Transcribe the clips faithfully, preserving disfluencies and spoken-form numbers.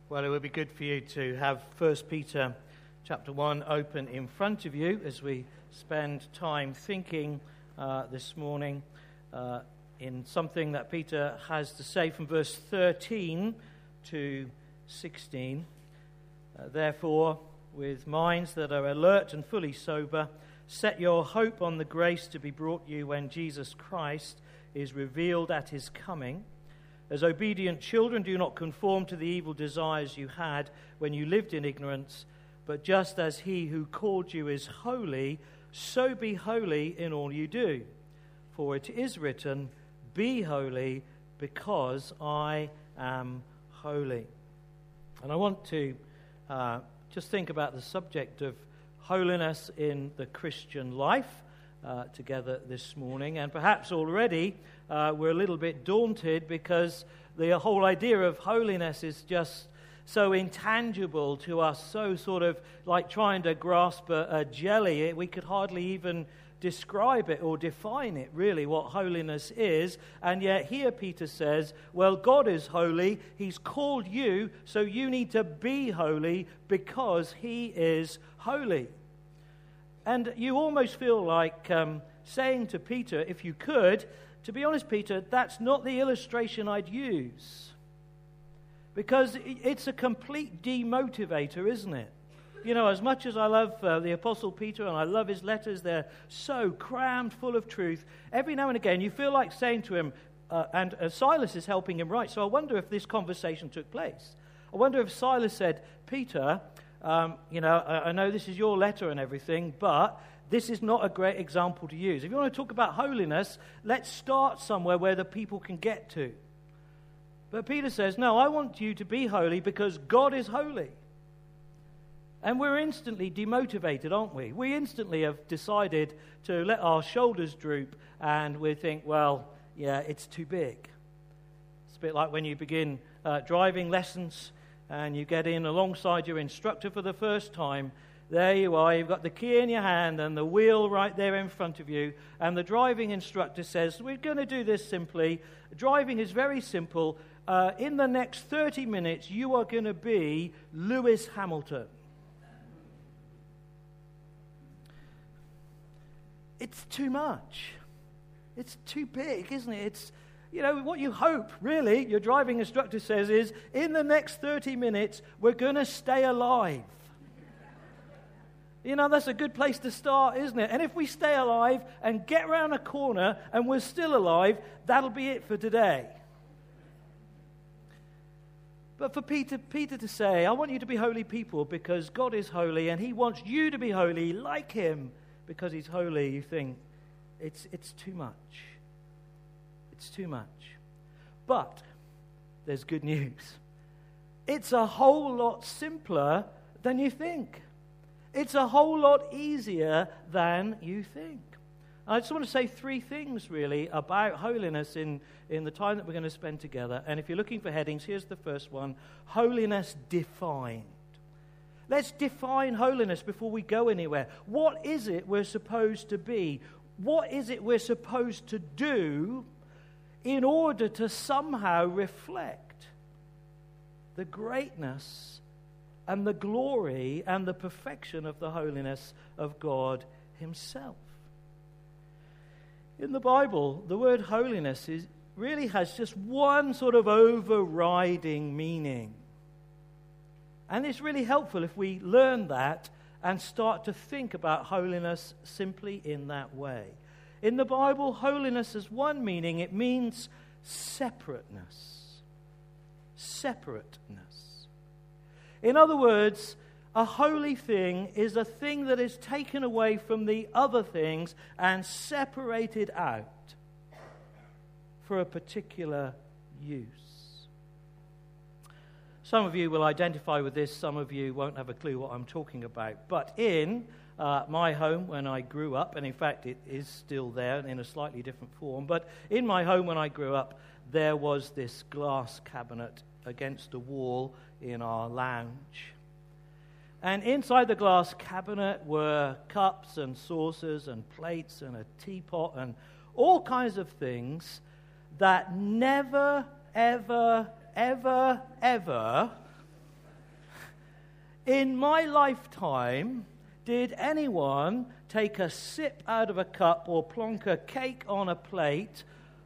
Well, it would be good for you to have First Peter chapter one open in front of you as we spend time thinking uh, this morning uh, in something that Peter has to say from verse thirteen to sixteen. Uh, Therefore, with minds that are alert and fully sober, set your hope on the grace to be brought you when Jesus Christ is revealed at his coming. As obedient children, do not conform to the evil desires you had when you lived in ignorance, but just as he who called you is holy, so be holy in all you do. For it is written, be holy, because I am holy. And I want to uh, just think about the subject of holiness in the Christian life uh, together this morning. And perhaps already uh, we're a little bit daunted because the whole idea of holiness is just so intangible to us, so sort of like trying to grasp a, a jelly. We could hardly even describe it or define it, really, what holiness is. And yet here Peter says, well, God is holy. He's called you, so you need to be holy because he is holy. And you almost feel like um, saying to Peter, if you could, to be honest, Peter, that's not the illustration I'd use. Because it's a complete demotivator, isn't it? You know, as much as I love uh, the Apostle Peter and I love his letters, they're so crammed full of truth. Every now and again, you feel like saying to him, uh, and uh, Silas is helping him write. So I wonder if this conversation took place. I wonder if Silas said, Peter, um, you know, I, I know this is your letter and everything, but this is not a great example to use. If you want to talk about holiness, let's start somewhere where the people can get to. But Peter says, no, I want you to be holy because God is holy. And we're instantly demotivated, aren't we? We instantly have decided to let our shoulders droop and we think, well, yeah, it's too big. It's a bit like when you begin uh, driving lessons and you get in alongside your instructor for the first time. There you are, you've got the key in your hand and the wheel right there in front of you. And the driving instructor says, we're going to do this simply. Driving is very simple. Uh, in the next thirty minutes, you are going to be Lewis Hamilton. It's too much. It's too big, isn't it? It's, you know, what you hope, really, your driving instructor says is, in the next thirty minutes, we're going to stay alive. You know, that's a good place to start, isn't it? And if we stay alive and get around a corner and we're still alive, that'll be it for today. But for Peter, Peter to say, I want you to be holy people because God is holy and he wants you to be holy like him because he's holy, you think, it's, it's too much. It's too much. But there's good news. It's a whole lot simpler than you think. It's a whole lot easier than you think. I just want to say three things, really, about holiness in, in the time that we're going to spend together. And if you're looking for headings, here's the first one. Holiness defined. Let's define holiness before we go anywhere. What is it we're supposed to be? What is it we're supposed to do in order to somehow reflect the greatness and the glory and the perfection of the holiness of God himself? In the Bible, the word holiness is, really has just one sort of overriding meaning. And it's really helpful if we learn that and start to think about holiness simply in that way. In the Bible, holiness has one meaning. It means separateness. Separateness. In other words, a holy thing is a thing that is taken away from the other things and separated out for a particular use. Some of you will identify with this, some of you won't have a clue what I'm talking about. But in uh, my home when I grew up, and in fact it is still there in a slightly different form, but in my home when I grew up, there was this glass cabinet against a wall in our lounge. And inside the glass cabinet were cups and saucers and plates and a teapot and all kinds of things that never, ever, ever, ever In my lifetime, did anyone take a sip out of a cup or plonk a cake on a plate?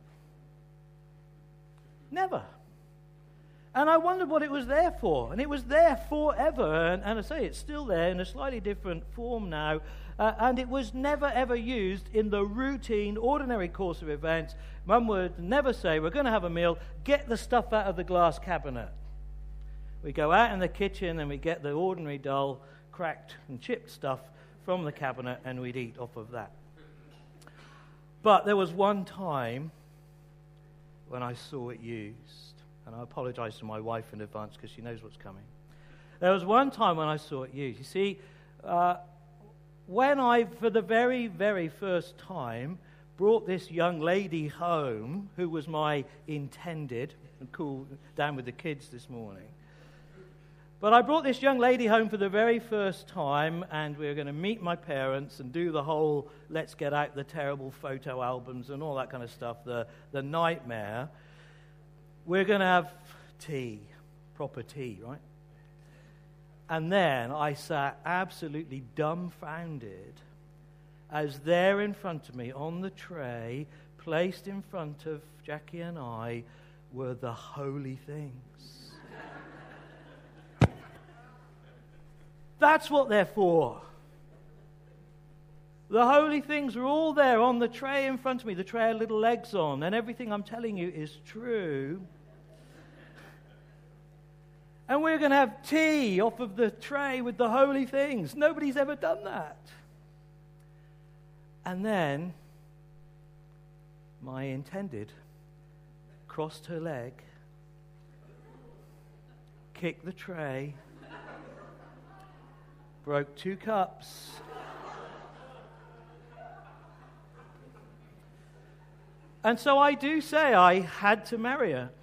Never. And I wondered what it was there for. And it was there forever. And, and I say it's still there in a slightly different form now. Uh, and it was never, ever used in the routine, ordinary course of events. Mum would never say, we're going to have a meal, get the stuff out of the glass cabinet. We go out in the kitchen and we get the ordinary dull, cracked and chipped stuff from the cabinet and we'd eat off of that. But there was one time when I saw it used. And I apologize to my wife in advance because she knows what's coming. There was one time when I saw it used. You see, uh, when I, for the very, very first time, brought this young lady home, who was my intended, and cool down with the kids this morning. But I brought this young lady home for the very first time, and we were going to meet my parents and do the whole let's get out the terrible photo albums and all that kind of stuff, the, the nightmare. We're going to have tea, proper tea, right? And then I sat absolutely dumbfounded as there in front of me on the tray, placed in front of Jackie and I, were the holy things. That's what they're for. The holy things are all there on the tray in front of me. The tray had little legs on, and everything I'm telling you is true. And we're going to have tea off of the tray with the holy things. Nobody's ever done that. And then my intended crossed her leg, kicked the tray, broke two cups, and so I do say I had to marry her.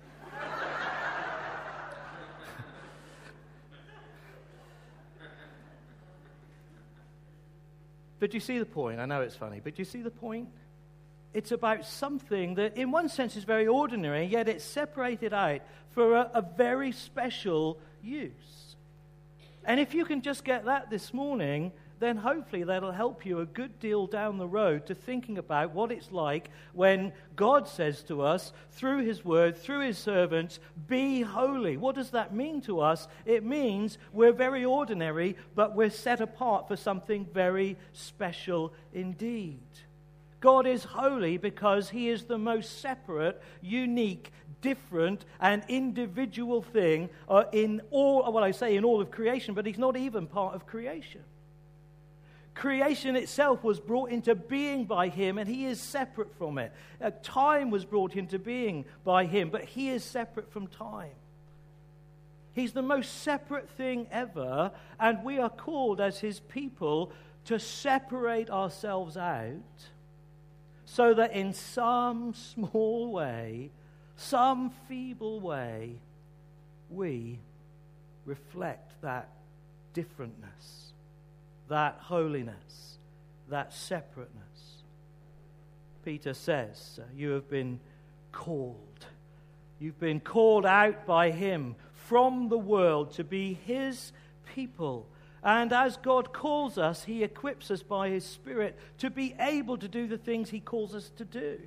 But you see the point? I know it's funny, but you see the point? It's about something that in one sense is very ordinary, yet it's separated out for a, a very special use. And if you can just get that this morning, then hopefully that'll help you a good deal down the road to thinking about what it's like when God says to us, through His Word, through His servants, be holy. What does that mean to us? It means we're very ordinary, but we're set apart for something very special indeed. God is holy because He is the most separate, unique, different, and individual thing uh, in all, well, I say in all of creation, but He's not even part of creation. Creation itself was brought into being by Him, and He is separate from it. Uh, time was brought into being by Him, but He is separate from time. He's the most separate thing ever, and we are called as His people to separate ourselves out so that in some small way, some feeble way, we reflect that differentness, that holiness, that separateness. Peter says, you have been called. You've been called out by Him from the world to be His people. And as God calls us, He equips us by His Spirit to be able to do the things He calls us to do.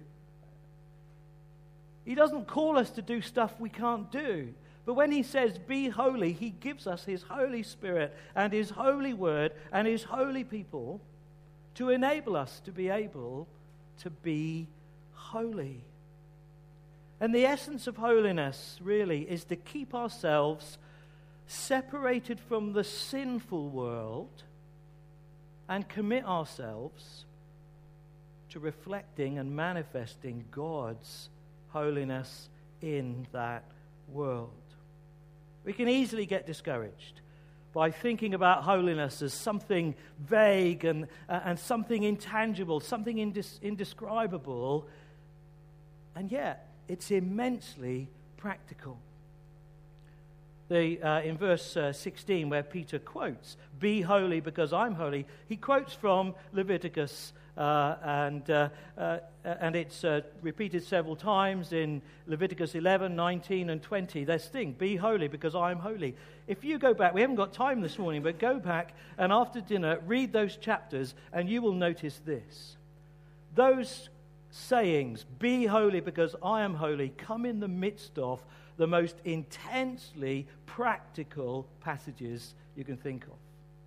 He doesn't call us to do stuff we can't do. But when He says, be holy, He gives us His Holy Spirit and His holy word and His holy people to enable us to be able to be holy. And the essence of holiness really is to keep ourselves separated from the sinful world and commit ourselves to reflecting and manifesting God's holiness in that world. We can easily get discouraged by thinking about holiness as something vague and, uh, and something intangible, something indis- indescribable, and yet it's immensely practical. The, uh, in verse uh, sixteen, where Peter quotes, be holy because I'm holy, he quotes from Leviticus Uh, and uh, uh, and it's uh, repeated several times in Leviticus eleven, nineteen, and twenty. This thing, be holy because I am holy. If you go back, we haven't got time this morning, but go back and after dinner, read those chapters, and you will notice this. Those sayings, be holy because I am holy, come in the midst of the most intensely practical passages you can think of.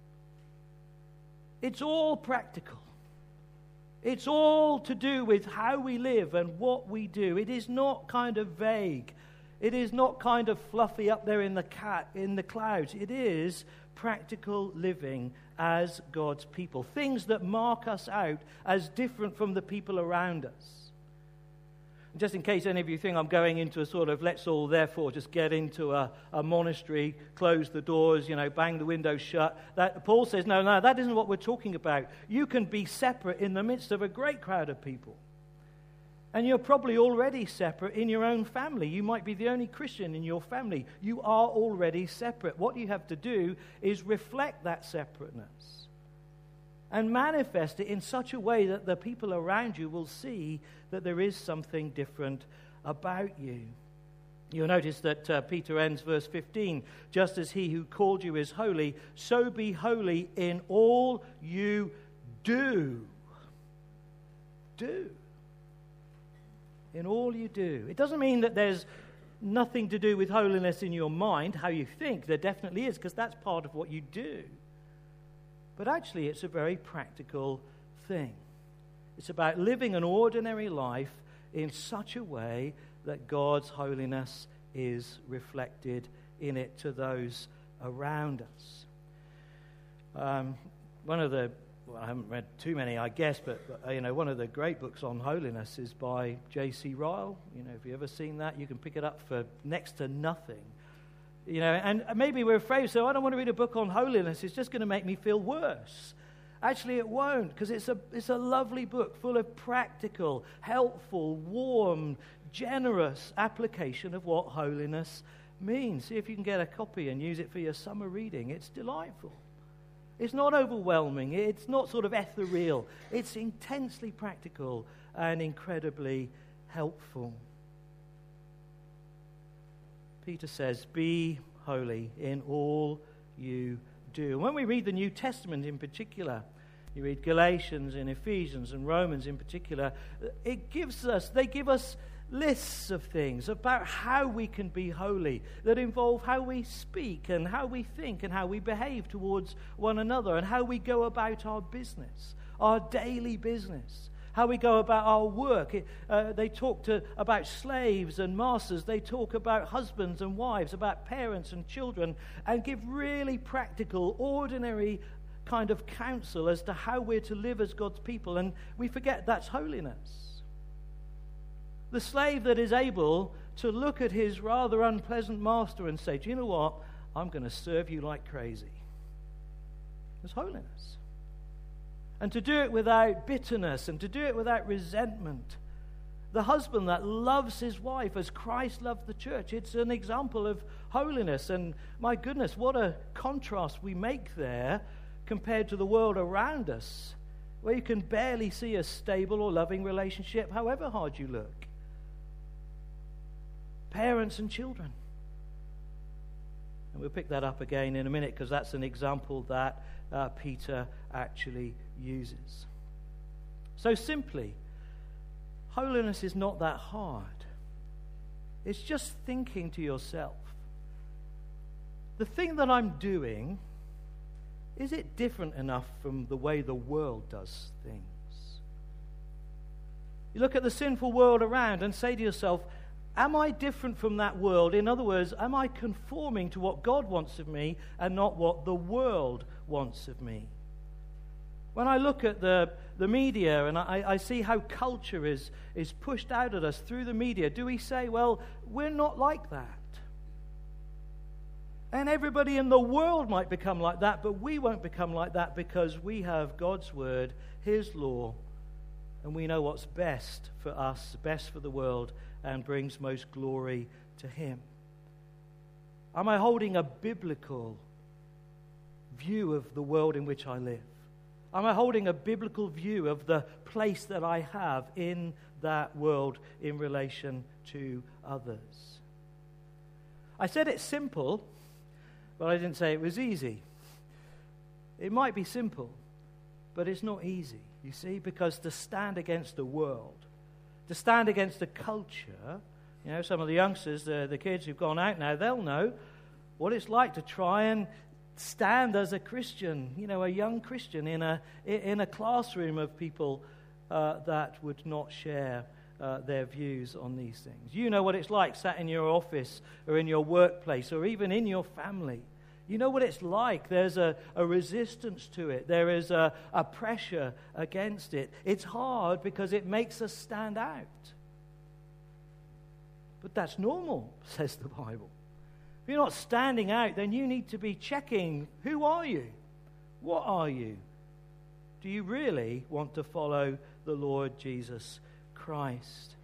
It's all practical. It's all to do with how we live and what we do. It is not kind of vague. It is not kind of fluffy up there in the cat in the clouds. It is practical living as God's people. Things that mark us out as different from the people around us. Just in case any of you think I'm going into a sort of let's all therefore just get into a, a monastery, close the doors, you know, bang the windows shut. That, Paul says, no, no, that isn't what we're talking about. You can be separate in the midst of a great crowd of people. And you're probably already separate in your own family. You might be the only Christian in your family. You are already separate. What you have to do is reflect that separateness and manifest it in such a way that the people around you will see that there is something different about you. You'll notice that uh, Peter ends verse fifteen, just as he who called you is holy, so be holy in all you do. Do. In all you do. It doesn't mean that there's nothing to do with holiness in your mind, how you think. There definitely is, because that's part of what you do. But actually, it's a very practical thing. It's about living an ordinary life in such a way that God's holiness is reflected in it to those around us. Um, one of the, well, I haven't read too many, I guess, but, but you know, one of the great books on holiness is by J C Ryle. You know, if you've ever seen that, you can pick it up for next to nothing. You know, and maybe we're afraid, so I don't want to read a book on holiness. It's just going to make me feel worse. Actually, it won't, because it's a it's a lovely book full of practical, helpful, warm, generous application of what holiness means. See if you can get a copy and use it for your summer reading. It's delightful. It's not overwhelming. It's not sort of ethereal. It's intensely practical and incredibly helpful. Peter says, be holy in all you do. And when we read the New Testament in particular, you read Galatians and Ephesians and Romans in particular, it gives us, they give us lists of things about how we can be holy that involve how we speak and how we think and how we behave towards one another and how we go about our business, our daily business. How we go about our work. It, uh, they talk to, about slaves and masters. They talk about husbands and wives, about parents and children, and give really practical, ordinary kind of counsel as to how we're to live as God's people. And we forget that's holiness. The slave that is able to look at his rather unpleasant master and say, do you know what? I'm going to serve you like crazy. It's holiness. And to do it without bitterness and to do it without resentment. The husband that loves his wife as Christ loved the church. It's an example of holiness. And my goodness, what a contrast we make there compared to the world around us, where you can barely see a stable or loving relationship, however hard you look. Parents and children. And we'll pick that up again in a minute, because that's an example that uh, Peter actually uses. So simply, holiness is not that hard. It's just thinking to yourself, the thing that I'm doing, is it different enough from the way the world does things? You look at the sinful world around and say to yourself, am I different from that world? In other words, am I conforming to what God wants of me and not what the world wants of me? When I look at the, the media and I, I see how culture is, is pushed out at us through the media, do we say, well, we're not like that? And everybody in the world might become like that, but we won't become like that because we have God's word, His law, and we know what's best for us, best for the world, and brings most glory to Him. Am I holding a biblical view of the world in which I live? Am I holding a biblical view of the place that I have in that world in relation to others? I said it's simple, but I didn't say it was easy. It might be simple, but it's not easy, you see, because to stand against the world, to stand against the culture, you know, some of the youngsters, the, the kids who've gone out now, they'll know what it's like to try and stand as a Christian, you know, a young Christian in a in a classroom of people uh, that would not share uh, their views on these things. You know what it's like sat in your office or in your workplace or even in your family. You know what it's like. There's a, a resistance to it. There is a, a pressure against it. It's hard because it makes us stand out. But that's normal, says the Bible. If you're not standing out, then you need to be checking, who are you? What are you? Do you really want to follow the Lord Jesus Christ?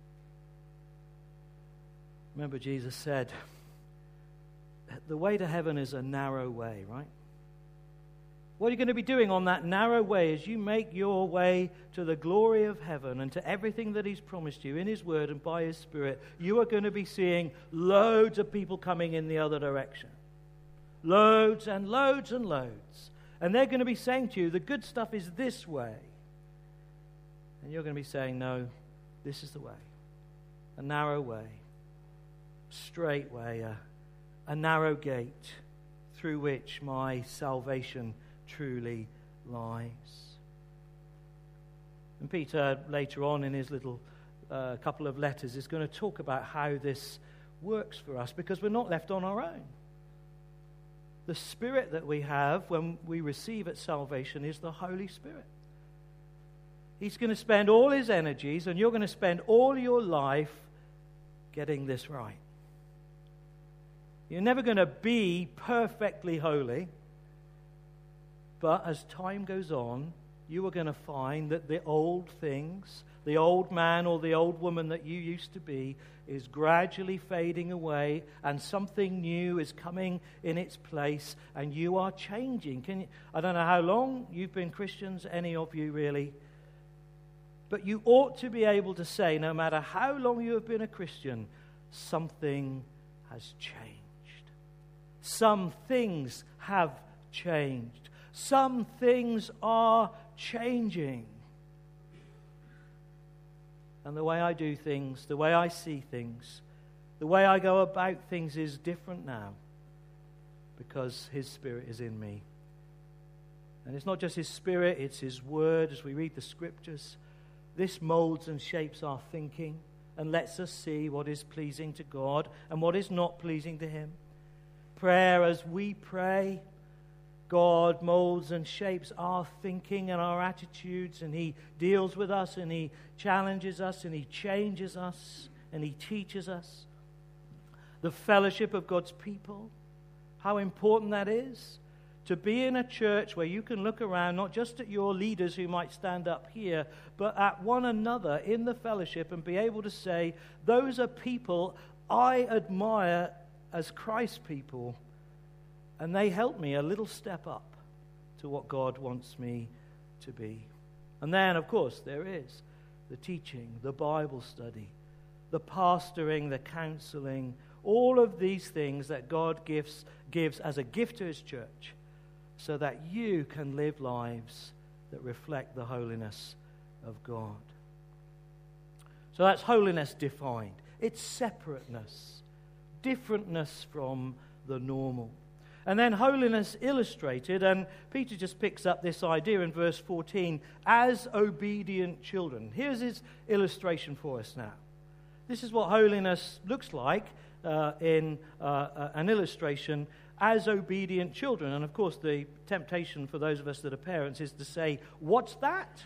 Remember, Jesus said, the way to heaven is a narrow way, right? What are you going to be doing on that narrow way as you make your way to the glory of heaven and to everything that He's promised you in His Word and by His Spirit? You are going to be seeing loads of people coming in the other direction. Loads and loads and loads. And they're going to be saying to you, the good stuff is this way. And you're going to be saying, no, this is the way. A narrow way. Straight way. A, a narrow gate through which my salvation truly lies. And Peter, later on in his little uh, couple of letters, is going to talk about how this works for us, because we're not left on our own. The Spirit that we have when we receive at salvation is the Holy Spirit. He's going to spend all his energies, and you're going to spend all your life getting this right. You're never going to be perfectly holy, but as time goes on, you are going to find that the old things, the old man or the old woman that you used to be, is gradually fading away, and something new is coming in its place, and you are changing. Can you, I don't know how long you've been Christians, any of you really, but you ought to be able to say, no matter how long you have been a Christian, something has changed. Some things have changed. Some things are changing. And the way I do things, the way I see things, the way I go about things is different now, because His Spirit is in me. And it's not just His Spirit, it's His Word. As we read the Scriptures, this molds and shapes our thinking and lets us see what is pleasing to God and what is not pleasing to Him. Prayer, as we pray, God molds and shapes our thinking and our attitudes, and He deals with us, and He challenges us, and He changes us, and He teaches us. The fellowship of God's people, how important that is. To be in a church where you can look around, not just at your leaders who might stand up here, but at one another in the fellowship, and be able to say, those are people I admire as Christ's people, and they help me a little step up to what God wants me to be. And then, of course, there is the teaching, the Bible study, the pastoring, the counseling, all of these things that God gives, gives as a gift to His church, so that you can live lives that reflect the holiness of God. So that's holiness defined. It's separateness, differentness from the normal. And then holiness illustrated, and Peter just picks up this idea in verse fourteen, as obedient children. Here's his illustration for us now. This is what holiness looks like uh, in uh, uh, an illustration, as obedient children. And of course the temptation for those of us that are parents is to say, what's that?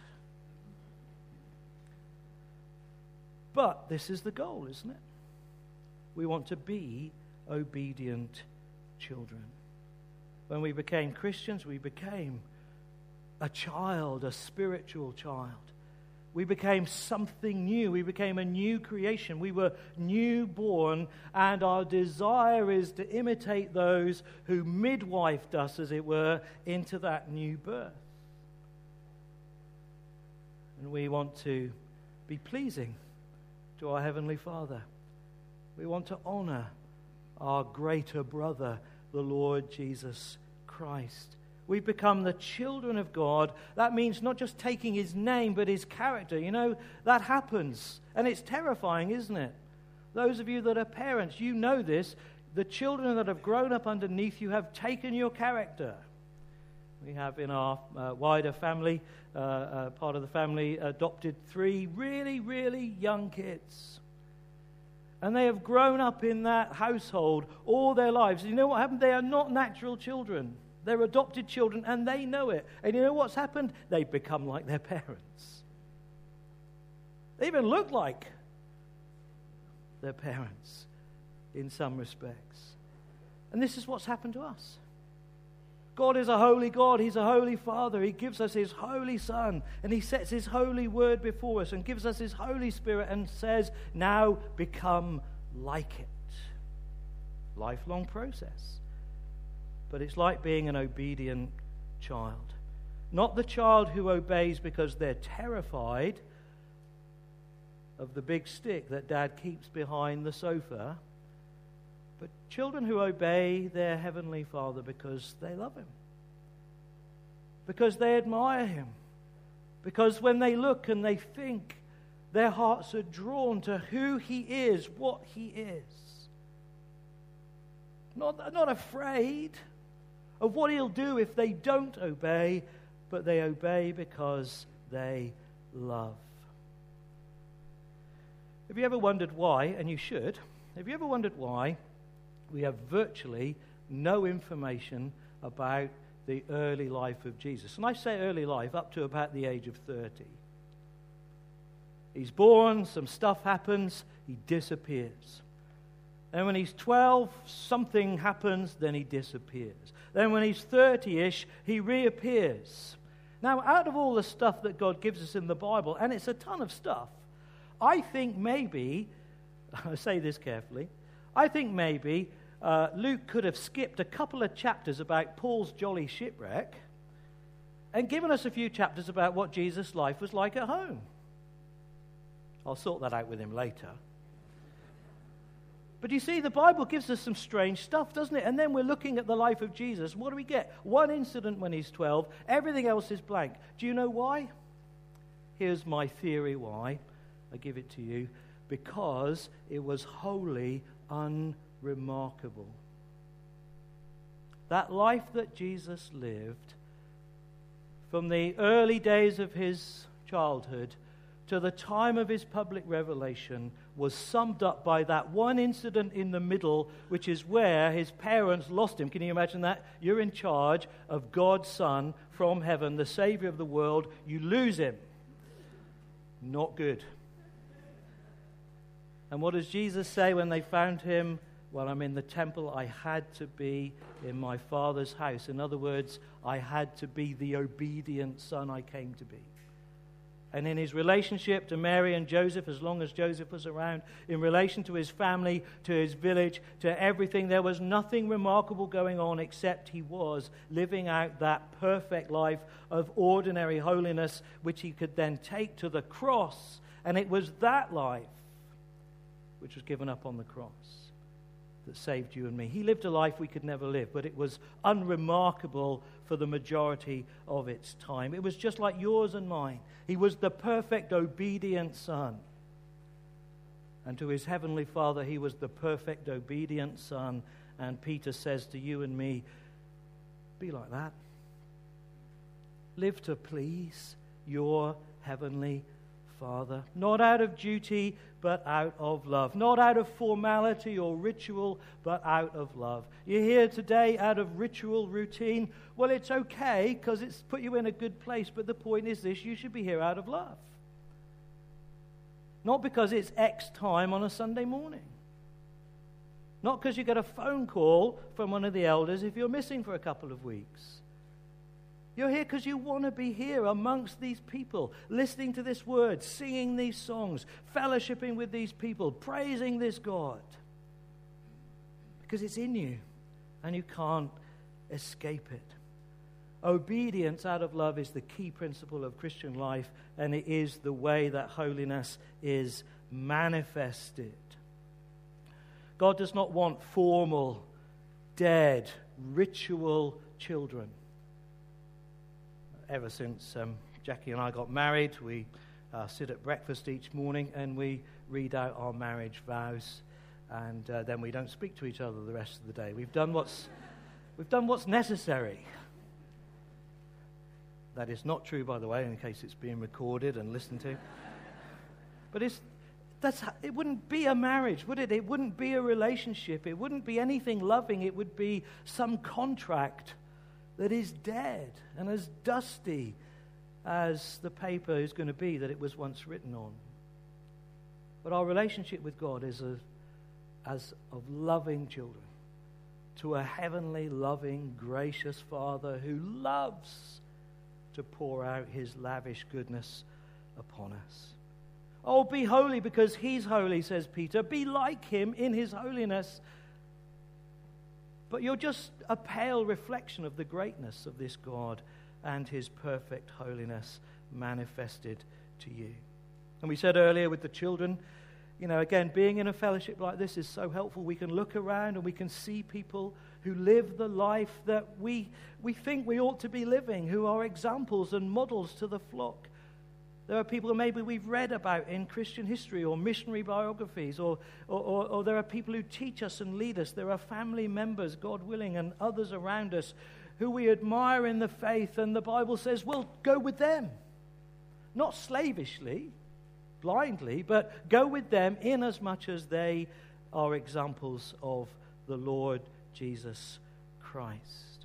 But this is the goal, isn't it? We want to be obedient children. When we became Christians, we became a child, a spiritual child. We became something new. We became a new creation. We were newborn, and our desire is to imitate those who midwifed us, as it were, into that new birth. And we want to be pleasing to our Heavenly Father. We want to honor our greater brother, the Lord Jesus Christ. We become the children of God. That means not just taking his name, but his character. You know, that happens. And it's terrifying, isn't it? Those of you that are parents, you know this. The children that have grown up underneath you have taken your character. We have in our uh, wider family, uh, uh, part of the family, adopted three really, really young kids. And they have grown up in that household all their lives. You know what happened? They are not natural children. They're adopted children, and they know it. And you know what's happened? They've become like their parents. They even look like their parents in some respects. And this is what's happened to us. God is a holy God. He's a holy Father. He gives us his holy Son, and he sets his holy word before us and gives us his Holy Spirit and says, now become like it. Lifelong process. But it's like being an obedient child. Not the child who obeys because they're terrified of the big stick that Dad keeps behind the sofa, but children who obey their Heavenly Father because they love him, because they admire him, because when they look and they think, their hearts are drawn to who he is, what he is. Not, not afraid of what he'll do if they don't obey, but they obey because they love. Have you ever wondered why, and you should, have you ever wondered why we have virtually no information about the early life of Jesus? And I say early life up to about the age of thirty. He's born, some stuff happens, he disappears. And when he's twelve, something happens, then he disappears. Then when he's thirty-ish, he reappears. Now, out of all the stuff that God gives us in the Bible, and it's a ton of stuff, I think maybe, I say this carefully, I think maybe uh, Luke could have skipped a couple of chapters about Paul's jolly shipwreck and given us a few chapters about what Jesus' life was like at home. I'll sort that out with him later. But you see, the Bible gives us some strange stuff, doesn't it? And then we're looking at the life of Jesus. What do we get? One incident when he's twelve. Everything else is blank. Do you know why? Here's my theory why. I give it to you. Because it was wholly unremarkable. That life that Jesus lived, from the early days of his childhood to the time of his public revelation, was summed up by that one incident in the middle, which is where his parents lost him. Can you imagine that? You're in charge of God's Son from heaven, the Savior of the world. You lose him. Not good. And what does Jesus say when they found him? Well, I'm in the temple. I had to be in my Father's house. In other words, I had to be the obedient son I came to be. And in his relationship to Mary and Joseph, as long as Joseph was around, in relation to his family, to his village, to everything, there was nothing remarkable going on except he was living out that perfect life of ordinary holiness, which he could then take to the cross. And it was that life which was given up on the cross that saved you and me. He lived a life we could never live, but it was unremarkable for the majority of its time. It was just like yours and mine. He was the perfect obedient son. And to his heavenly Father, he was the perfect obedient son. And Peter says to you and me, be like that. Live to please your heavenly Father, not out of duty, but out of love. Not out of formality or ritual, but out of love. You're here today out of ritual, routine. Well, it's okay because it's put you in a good place, but the point is this: you should be here out of love. Not because it's X time on a Sunday morning. Not because you get a phone call from one of the elders if you're missing for a couple of weeks. You're here because you want to be here amongst these people, listening to this word, singing these songs, fellowshipping with these people, praising this God. Because it's in you and you can't escape it. Obedience out of love is the key principle of Christian life, and it is the way that holiness is manifested. God does not want formal, dead, ritual children. Ever since um, Jackie and I got married, we uh, sit at breakfast each morning and we read out our marriage vows, and uh, then we don't speak to each other the rest of the day. We've done what's we've done what's necessary. That is not true, by the way, in case it's being recorded and listened to. But it's that's it wouldn't be a marriage, would it? It wouldn't be a relationship. It wouldn't be anything loving. It would be some contract that is dead and as dusty as the paper is going to be that it was once written on. But our relationship with God is a, as of loving children to a heavenly, loving, gracious Father who loves to pour out his lavish goodness upon us. Oh, be holy because he's holy, says Peter. Be like him in his holiness. But you're just a pale reflection of the greatness of this God and his perfect holiness manifested to you. And we said earlier with the children, you know, again, being in a fellowship like this is so helpful. We can look around and we can see people who live the life that we we think we ought to be living, who are examples and models to the flock. There are people who maybe we've read about in Christian history or missionary biographies, or, or, or, or there are people who teach us and lead us. There are family members, God willing, and others around us who we admire in the faith, and the Bible says, well, go with them. Not slavishly, blindly, but go with them in as much as they are examples of the Lord Jesus Christ.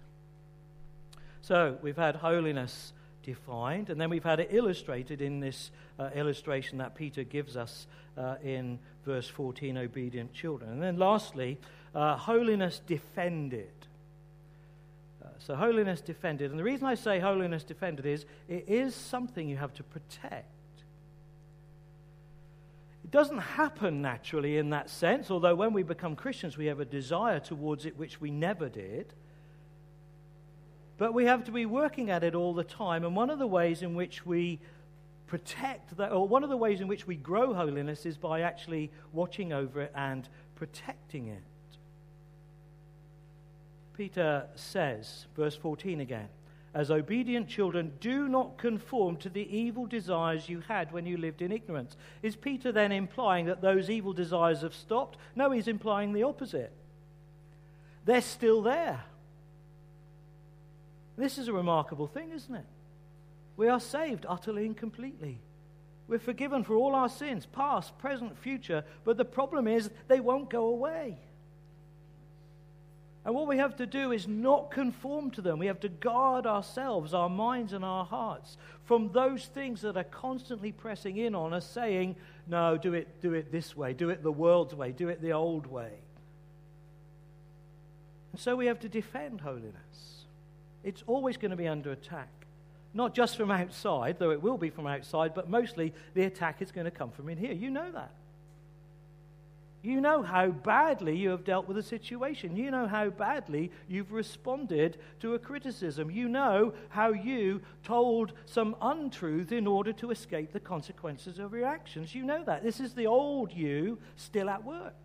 So we've had holiness defined, and then we've had it illustrated in this uh, illustration that Peter gives us uh, in verse fourteen, obedient children. And then lastly, uh, holiness defended. Uh, so holiness defended. And the reason I say holiness defended is it is something you have to protect. It doesn't happen naturally in that sense, although when we become Christians we have a desire towards it which we never did. But we have to be working at it all the time, and one of the ways in which we protect that, or one of the ways in which we grow holiness, is by actually watching over it and protecting it. Peter says, verse fourteen again, as obedient children, do not conform to the evil desires you had when you lived in ignorance. Is Peter then implying that those evil desires have stopped? No, he's implying the opposite. They're still there. This is a remarkable thing, isn't it? We are saved utterly and completely. We're forgiven for all our sins, past, present, future, but the problem is they won't go away. And what we have to do is not conform to them. We have to guard ourselves, our minds and our hearts from those things that are constantly pressing in on us, saying, no, do it, do it this way, do it the world's way, do it the old way. And so we have to defend holiness. It's always going to be under attack. Not just from outside, though it will be from outside, but mostly the attack is going to come from in here. You know that. You know how badly you have dealt with a situation. You know how badly you've responded to a criticism. You know how you told some untruth in order to escape the consequences of your actions. You know that. This is the old you still at work.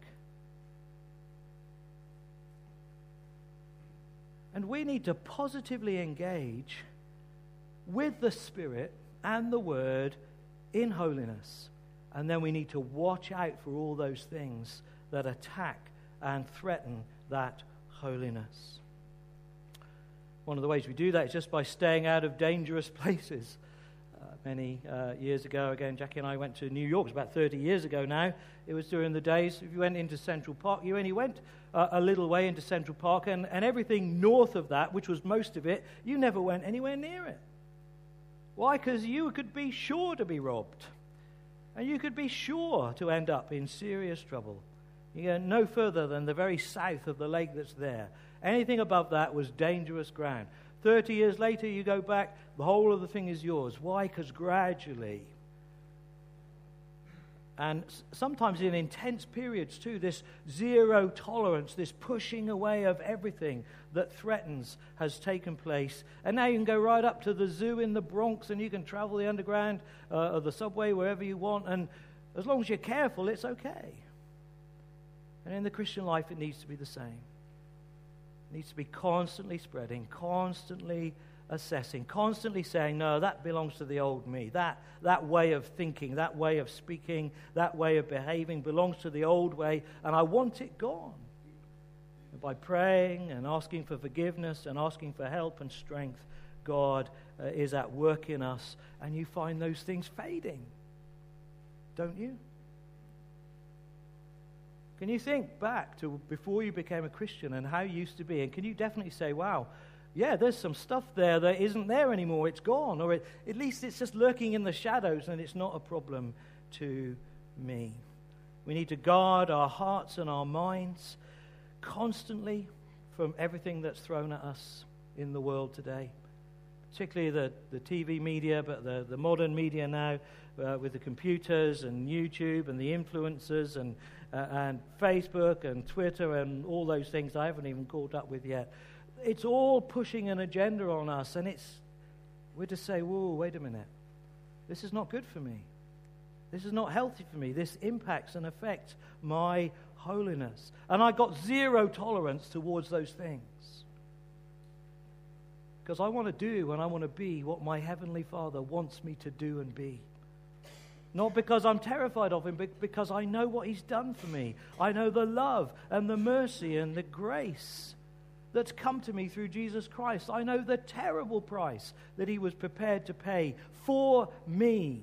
And we need to positively engage with the Spirit and the Word in holiness. And then we need to watch out for all those things that attack and threaten that holiness. One of the ways we do that is just by staying out of dangerous places. Uh, many uh, years ago, again, Jackie and I went to New York. It was about thirty years ago now. It was during the days, if you went into Central Park, you only went uh, a little way into Central Park, and, and everything north of that, which was most of it, you never went anywhere near it. Why? Because you could be sure to be robbed. And you could be sure to end up in serious trouble. You go no further than the very south of the lake that's there. Anything above that was dangerous ground. Thirty years later, you go back, the whole of the thing is yours. Why? Because gradually, And sometimes in intense periods too, this zero tolerance, this pushing away of everything that threatens has taken place. And now you can go right up to the zoo in the Bronx, and you can travel the underground uh, or the subway, wherever you want, and as long as you're careful, it's okay. And in the Christian life, it needs to be the same. It needs to be constantly spreading, constantly assessing, constantly saying, no, that belongs to the old me. That, that way of thinking, that way of speaking, that way of behaving belongs to the old way, and I want it gone. And by praying and asking for forgiveness and asking for help and strength, God uh, is at work in us, and you find those things fading, don't you? Can you think back to before you became a Christian and how you used to be, and can you definitely say, wow, yeah, there's some stuff there that isn't there anymore. It's gone. Or it, at least it's just lurking in the shadows and it's not a problem to me. We need to guard our hearts and our minds constantly from everything that's thrown at us in the world today. Particularly the, the T V media, but the, the modern media now uh, with the computers and YouTube and the influencers and, uh, and Facebook and Twitter and all those things I haven't even caught up with yet. It's all pushing an agenda on us, and it's we're to say, whoa, wait a minute. This is not good for me. This is not healthy for me. This impacts and affects my holiness. And I got zero tolerance towards those things. Because I want to do and I want to be what my Heavenly Father wants me to do and be. Not because I'm terrified of Him, but because I know what He's done for me. I know the love and the mercy and the grace that's come to me through Jesus Christ. I know the terrible price that He was prepared to pay for me.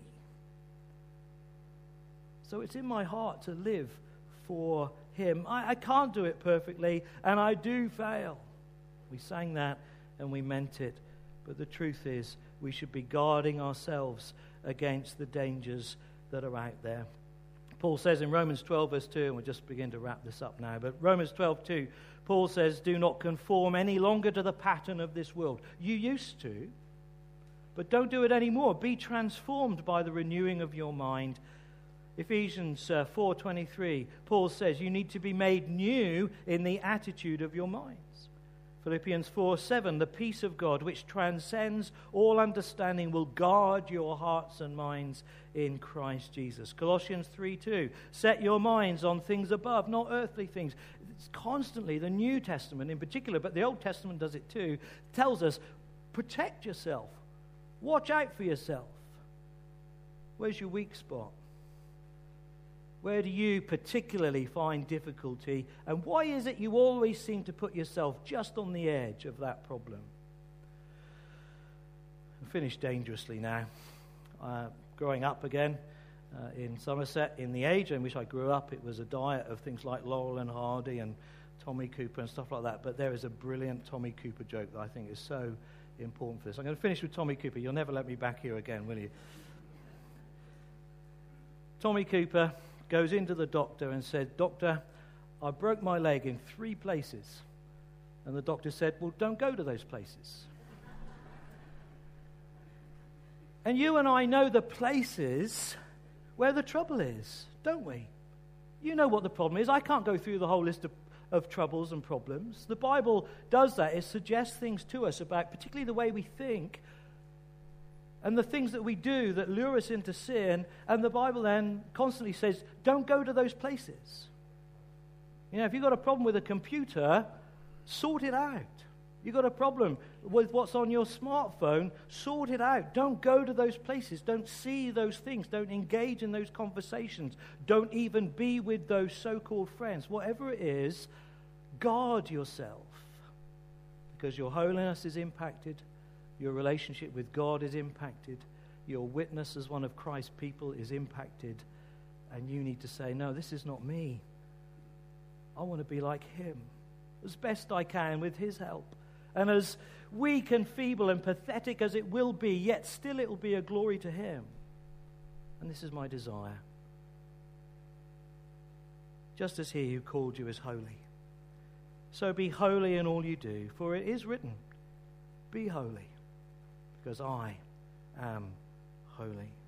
So it's in my heart to live for Him. I, I can't do it perfectly, and I do fail. We sang that and we meant it. But the truth is, we should be guarding ourselves against the dangers that are out there. Paul says in Romans twelve verse two, and we'll just begin to wrap this up now, but Romans twelve two, Paul says, do not conform any longer to the pattern of this world. You used to, but don't do it anymore. Be transformed by the renewing of your mind. Ephesians uh, four twenty-three, Paul says you need to be made new in the attitude of your minds. Philippians four seven, the peace of God, which transcends all understanding, will guard your hearts and minds in Christ Jesus. Colossians three two, set your minds on things above, not earthly things. It's constantly, the New Testament in particular, but the Old Testament does it too, tells us, protect yourself. Watch out for yourself. Where's your weak spot? Where do you particularly find difficulty? And why is it you always seem to put yourself just on the edge of that problem? I'm finished dangerously now. Uh, growing up again uh, in Somerset, in the age in which I grew up, it was a diet of things like Laurel and Hardy and Tommy Cooper and stuff like that. But there is a brilliant Tommy Cooper joke that I think is so important for this. I'm going to finish with Tommy Cooper. You'll never let me back here again, will you? Tommy Cooper goes into the doctor and said, Doctor, I broke my leg in three places. And the doctor said, well, don't go to those places. And you and I know the places where the trouble is, don't we? You know what the problem is. I can't go through the whole list of, of troubles and problems. The Bible does that. It suggests things to us about particularly the way we think and the things that we do that lure us into sin, and the Bible then constantly says, don't go to those places. You know, if you've got a problem with a computer, sort it out. You've got a problem with what's on your smartphone, sort it out. Don't go to those places. Don't see those things. Don't engage in those conversations. Don't even be with those so-called friends. Whatever it is, guard yourself, because your holiness is impacted. Your relationship with God is impacted. Your witness as one of Christ's people is impacted. And you need to say, no, this is not me. I want to be like Him as best I can with His help. And as weak and feeble and pathetic as it will be, yet still it will be a glory to Him. And this is my desire. Just as He who called you is holy. So be holy in all you do, for it is written, be holy, because I am holy.